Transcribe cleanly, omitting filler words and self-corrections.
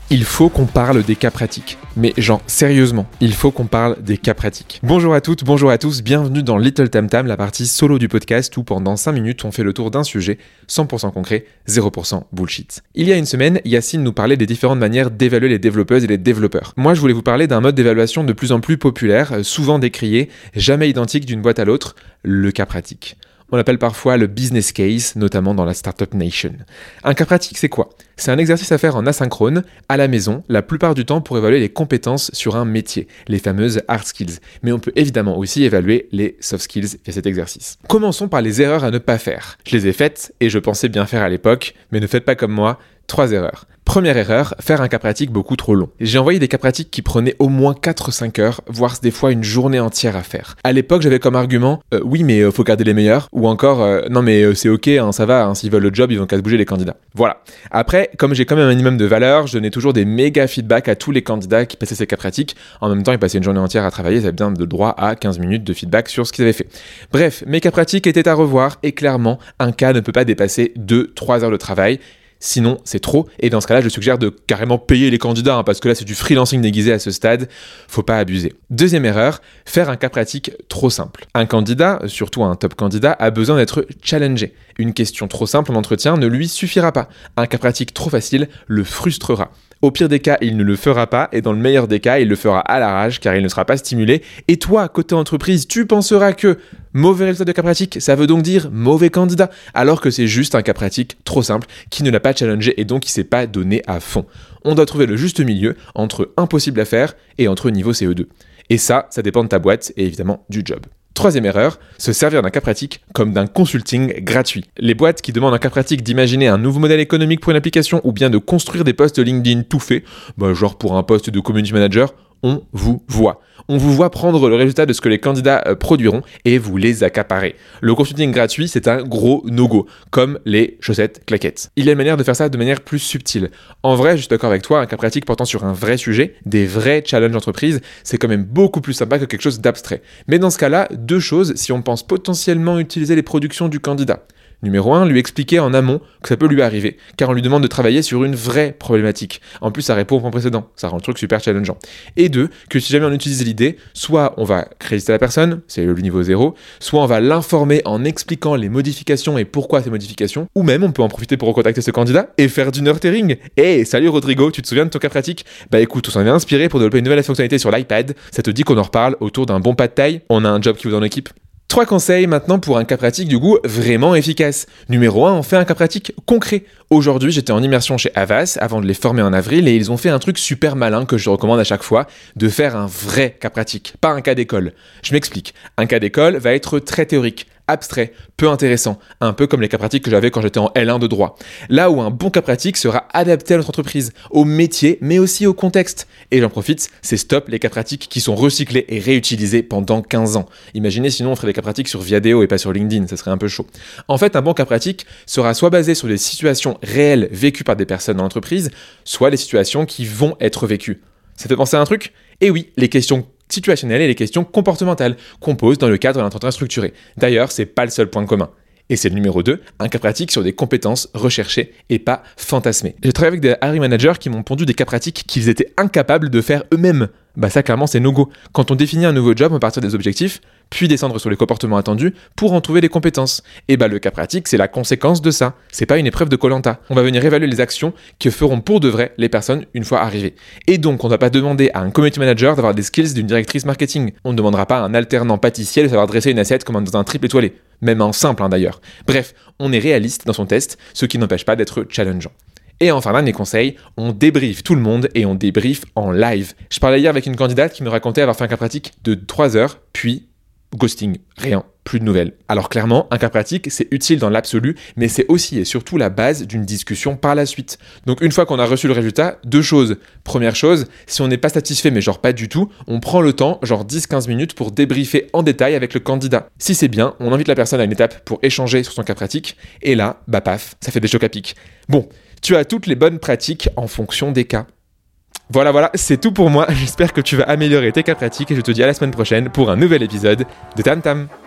Il faut qu'on parle des cas pratiques. Mais genre, sérieusement, il faut qu'on parle des cas pratiques. Bonjour à toutes, bonjour à tous, bienvenue dans Little Tam Tam, la partie solo du podcast où pendant 5 minutes, on fait le tour d'un sujet 100% concret, 0% bullshit. Il y a une semaine, Yacine nous parlait des différentes manières d'évaluer les développeuses et les développeurs. Moi, je voulais vous parler d'un mode d'évaluation de plus en plus populaire, souvent décrié, jamais identique d'une boîte à l'autre, le cas pratique. On l'appelle parfois le business case, notamment dans la Startup Nation. Un cas pratique, c'est quoi ? C'est un exercice à faire en asynchrone, à la maison, la plupart du temps pour évaluer les compétences sur un métier, les fameuses hard skills. Mais on peut évidemment aussi évaluer les soft skills via cet exercice. Commençons par les erreurs à ne pas faire. Je les ai faites et je pensais bien faire à l'époque, mais ne faites pas comme moi. 3 erreurs. Première erreur, faire un cas pratique beaucoup trop long. J'ai envoyé des cas pratiques qui prenaient au moins 4-5 heures, voire des fois une journée entière à faire. À l'époque, j'avais comme argument « Oui, mais faut garder les meilleurs » ou encore « Non, mais c'est ok, hein, ça va, hein, s'ils veulent le job, ils vont qu'à se bouger les candidats. » Voilà. Après, comme j'ai quand même un minimum de valeur, je donnais toujours des méga feedbacks à tous les candidats qui passaient ces cas pratiques. En même temps, ils passaient une journée entière à travailler, ils avaient bien de droit à 15 minutes de feedback sur ce qu'ils avaient fait. Bref, mes cas pratiques étaient à revoir et clairement, un cas ne peut pas dépasser 2-3 heures de travail. Sinon, c'est trop. Et dans ce cas-là, je suggère de carrément payer les candidats, parce que là, c'est du freelancing déguisé à ce stade. Faut pas abuser. Deuxième erreur, faire un cas pratique trop simple. Un candidat, surtout un top candidat, a besoin d'être challengé. Une question trop simple en entretien ne lui suffira pas. Un cas pratique trop facile le frustrera. Au pire des cas, il ne le fera pas, et dans le meilleur des cas, il le fera à l'arrache, car il ne sera pas stimulé. Et toi, côté entreprise, tu penseras que mauvais résultat de cas pratique, ça veut donc dire mauvais candidat, alors que c'est juste un cas pratique trop simple, qui ne l'a pas challengé et donc qui ne s'est pas donné à fond. On doit trouver le juste milieu entre impossible à faire et entre niveau CE2. Et ça dépend de ta boîte et évidemment du job. Troisième erreur, se servir d'un cas pratique comme d'un consulting gratuit. Les boîtes qui demandent un cas pratique d'imaginer un nouveau modèle économique pour une application ou bien de construire des posts LinkedIn tout faits, genre pour un poste de community manager, on vous voit. On vous voit prendre le résultat de ce que les candidats produiront et vous les accaparer. Le consulting gratuit, c'est un gros no-go, comme les chaussettes claquettes. Il y a une manière de faire ça de manière plus subtile. En vrai, je suis d'accord avec toi, un cas pratique portant sur un vrai sujet, des vrais challenges d'entreprise, c'est quand même beaucoup plus sympa que quelque chose d'abstrait. Mais dans ce cas-là, 2 choses si on pense potentiellement utiliser les productions du candidat. Numéro 1, lui expliquer en amont que ça peut lui arriver, car on lui demande de travailler sur une vraie problématique. En plus, ça répond au point précédent, ça rend le truc super challengeant. Et 2, que si jamais on utilise l'idée, soit on va créditer la personne, c'est le niveau 0, soit on va l'informer en expliquant les modifications et pourquoi ces modifications, ou même on peut en profiter pour recontacter ce candidat et faire du nurturing. Hey, salut Rodrigo, tu te souviens de ton cas pratique ? Bah écoute, on s'en est inspiré pour développer une nouvelle fonctionnalité sur l'iPad, ça te dit qu'on en reparle autour d'un bon pas de taille ? On a un job qui vous donne l'équipe ? 3 conseils maintenant pour un cas pratique du coup vraiment efficace. Numéro 1, on fait un cas pratique concret. Aujourd'hui, j'étais en immersion chez Havas avant de les former en avril et ils ont fait un truc super malin que je recommande à chaque fois, de faire un vrai cas pratique, pas un cas d'école. Je m'explique. Un cas d'école va être très théorique, abstrait, peu intéressant, un peu comme les cas pratiques que j'avais quand j'étais en L1 de droit. Là où un bon cas pratique sera adapté à notre entreprise, au métier, mais aussi au contexte. Et j'en profite, c'est stop les cas pratiques qui sont recyclés et réutilisés pendant 15 ans. Imaginez sinon on ferait des cas pratiques sur Viadeo et pas sur LinkedIn, ça serait un peu chaud. En fait, un bon cas pratique sera soit basé sur des situations réelles vécues par des personnes dans l'entreprise, soit des situations qui vont être vécues. Ça fait penser à un truc ? Eh oui, les questions situationnelles et les questions comportementales qu'on pose dans le cadre d'un entretien structuré. D'ailleurs, c'est pas le seul point commun. Et c'est le numéro 2, un cas pratique sur des compétences recherchées et pas fantasmées. J'ai travaillé avec des hiring managers qui m'ont pondu des cas pratiques qu'ils étaient incapables de faire eux-mêmes. Bah ça clairement c'est no-go. Quand on définit un nouveau job, on part des objectifs, puis descendre sur les comportements attendus pour en trouver les compétences. Et bah le cas pratique c'est la conséquence de ça. C'est pas une épreuve de Koh-Lanta. On va venir évaluer les actions que feront pour de vrai les personnes une fois arrivées. Et donc on ne va pas demander à un community manager d'avoir des skills d'une directrice marketing. On ne demandera pas à un alternant pâtissier de savoir dresser une assiette comme dans un triple étoilé. Même en simple d'ailleurs. Bref, on est réaliste dans son test, ce qui n'empêche pas d'être challengeant. Et enfin, dernier conseil, on débriefe tout le monde et on débriefe en live. Je parlais hier avec une candidate qui me racontait avoir fait un cas pratique de 3 heures, puis ghosting, rien, plus de nouvelles. Alors clairement, un cas pratique, c'est utile dans l'absolu, mais c'est aussi et surtout la base d'une discussion par la suite. Donc une fois qu'on a reçu le résultat, 2 choses. Première chose, si on n'est pas satisfait, mais genre pas du tout, on prend le temps, genre 10-15 minutes pour débriefer en détail avec le candidat. Si c'est bien, on invite la personne à une étape pour échanger sur son cas pratique, et là, bah paf, ça fait des chocs à pic. Bon, tu as toutes les bonnes pratiques en fonction des cas. Voilà, c'est tout pour moi. J'espère que tu vas améliorer tes cas pratiques et je te dis à la semaine prochaine pour un nouvel épisode de Tam Tam.